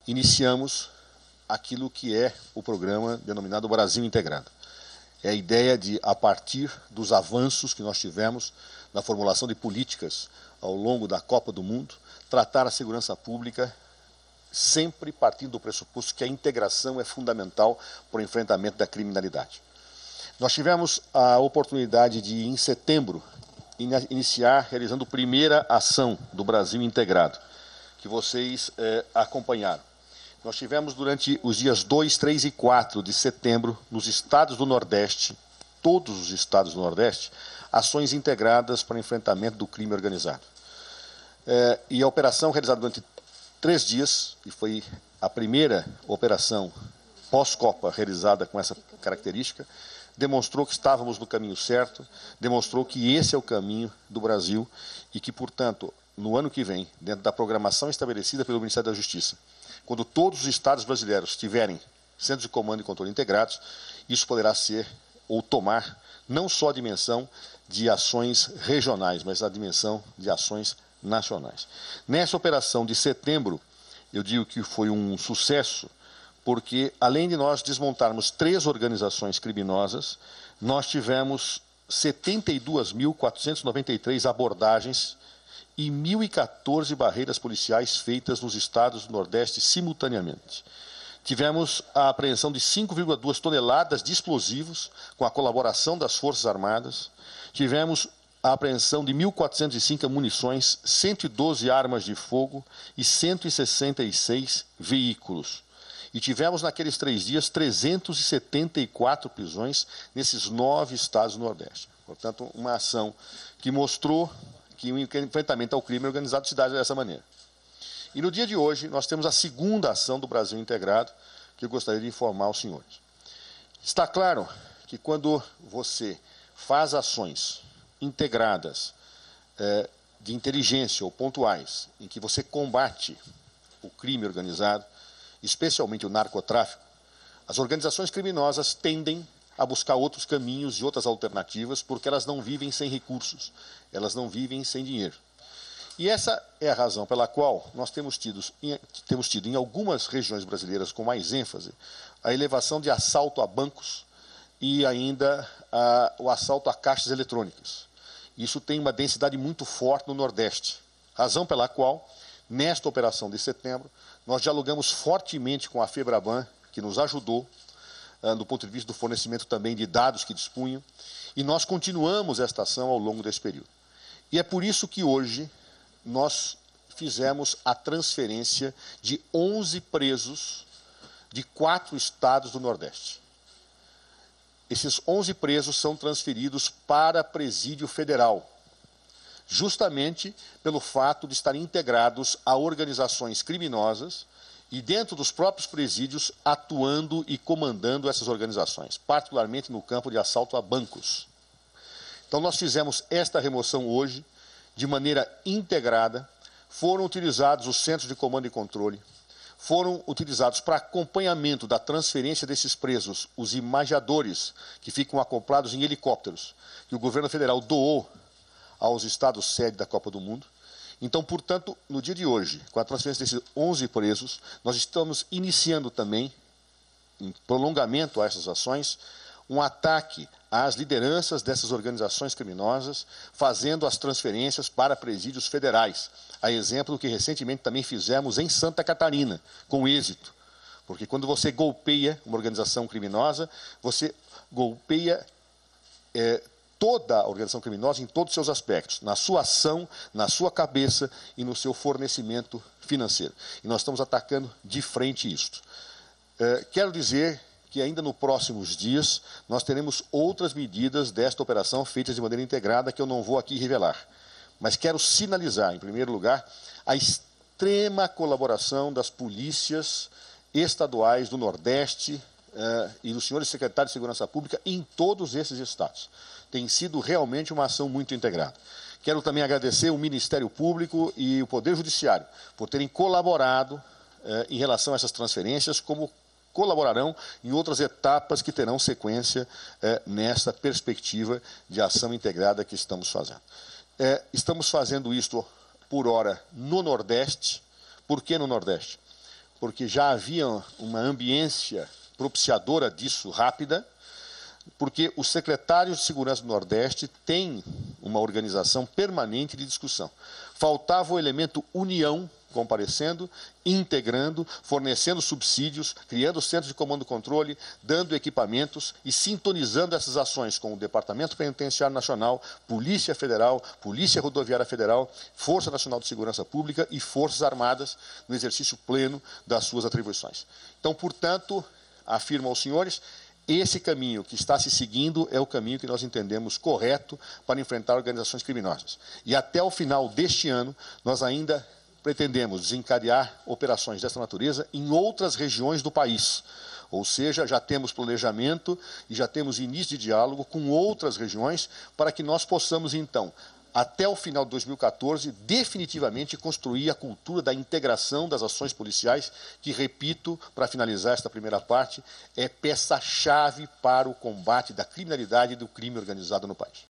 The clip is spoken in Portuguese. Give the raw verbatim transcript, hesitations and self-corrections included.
iniciamos aquilo que é o programa denominado Brasil Integrado. É a ideia de, a partir dos avanços que nós tivemos na formulação de políticas ao longo da Copa do Mundo, tratar a segurança pública sempre partindo do pressuposto que a integração é fundamental para o enfrentamento da criminalidade. Nós tivemos a oportunidade de, em setembro, iniciar realizando a primeira ação do Brasil Integrado, que vocês eh, acompanharam. Nós tivemos durante os dias dois, três e quatro de setembro, nos estados do Nordeste, todos os estados do Nordeste, ações integradas para o enfrentamento do crime organizado. É, e a operação realizada durante três dias, e foi a primeira operação pós-Copa realizada com essa característica, demonstrou que estávamos no caminho certo, demonstrou que esse é o caminho do Brasil e que, portanto, no ano que vem, dentro da programação estabelecida pelo Ministério da Justiça, quando todos os estados brasileiros tiverem centros de comando e controle integrados, isso poderá ser ou tomar não só a dimensão de ações regionais, mas a dimensão de ações nacionais. Nessa operação de setembro, eu digo que foi um sucesso, porque além de nós desmontarmos três organizações criminosas, nós tivemos setenta e duas mil quatrocentas e noventa e três abordagens e mil e quatorze barreiras policiais feitas nos estados do Nordeste simultaneamente. Tivemos a apreensão de cinco vírgula duas toneladas de explosivos com a colaboração das Forças Armadas. Tivemos a apreensão de mil quatrocentas e cinco munições, cento e doze armas de fogo e cento e sessenta e seis veículos. E tivemos naqueles três dias trezentas e setenta e quatro prisões nesses nove estados do Nordeste. Portanto, uma ação que mostrou que o enfrentamento ao crime organizado se dá dessa maneira. E no dia de hoje, nós temos a segunda ação do Brasil Integrado, que eu gostaria de informar aos senhores. Está claro que quando você faz ações integradas eh, de inteligência ou pontuais, em que você combate o crime organizado, especialmente o narcotráfico, as organizações criminosas tendem a buscar outros caminhos e outras alternativas, porque elas não vivem sem recursos, elas não vivem sem dinheiro. E essa é a razão pela qual nós temos tido, temos tido em algumas regiões brasileiras com mais ênfase a elevação de assalto a bancos e ainda a, o assalto a caixas eletrônicas. Isso tem uma densidade muito forte no Nordeste, razão pela qual, nesta operação de setembro, nós dialogamos fortemente com a FEBRABAN, que nos ajudou, do ponto de vista do fornecimento também de dados que dispunham, e nós continuamos esta ação ao longo desse período. E é por isso que hoje nós fizemos a transferência de onze presos de quatro estados do Nordeste. Esses onze presos são transferidos para presídio federal, justamente pelo fato de estarem integrados a organizações criminosas e dentro dos próprios presídios atuando e comandando essas organizações, particularmente no campo de assalto a bancos. Então nós fizemos esta remoção hoje de maneira integrada, foram utilizados os centros de comando e controle, foram utilizados para acompanhamento da transferência desses presos, os imagiadores, que ficam acoplados em helicópteros, que o governo federal doou aos estados sede da Copa do Mundo. Então, portanto, no dia de hoje, com a transferência desses onze presos, nós estamos iniciando também, em prolongamento a essas ações, um ataque às lideranças dessas organizações criminosas, fazendo as transferências para presídios federais, a exemplo do que recentemente também fizemos em Santa Catarina, com êxito. Porque quando você golpeia uma organização criminosa, você golpeia é, toda a organização criminosa em todos os seus aspectos, na sua ação, na sua cabeça e no seu fornecimento financeiro. E nós estamos atacando de frente isto. É, quero dizer que ainda nos próximos dias nós teremos outras medidas desta operação feitas de maneira integrada que eu não vou aqui revelar. Mas quero sinalizar, em primeiro lugar, a extrema colaboração das polícias estaduais do Nordeste eh, e dos senhores secretários de Segurança Pública em todos esses estados. Tem sido realmente uma ação muito integrada. Quero também agradecer o Ministério Público e o Poder Judiciário por terem colaborado eh, em relação a essas transferências, como colaborarão em outras etapas que terão sequência eh, nessa perspectiva de ação integrada que estamos fazendo. Eh, estamos fazendo isto, por hora, no Nordeste. Por que no Nordeste? porque já havia uma ambiência propiciadora disso rápida, porque os secretários de Segurança do Nordeste têm uma organização permanente de discussão. Faltava o elemento união comparecendo, integrando, fornecendo subsídios, criando centros de comando e controle, dando equipamentos e sintonizando essas ações com o Departamento Penitenciário Nacional, Polícia Federal, Polícia Rodoviária Federal, Força Nacional de Segurança Pública e Forças Armadas no exercício pleno das suas atribuições. Então, portanto, afirmo aos senhores, esse caminho que está se seguindo é o caminho que nós entendemos correto para enfrentar organizações criminosas. E até o final deste ano, nós ainda pretendemos desencadear operações dessa natureza em outras regiões do país. Ou seja, já temos planejamento e já temos início de diálogo com outras regiões para que nós possamos, então, até o final de dois mil e quatorze, definitivamente construir a cultura da integração das ações policiais, que, repito, para finalizar esta primeira parte, é peça-chave para o combate da criminalidade e do crime organizado no país.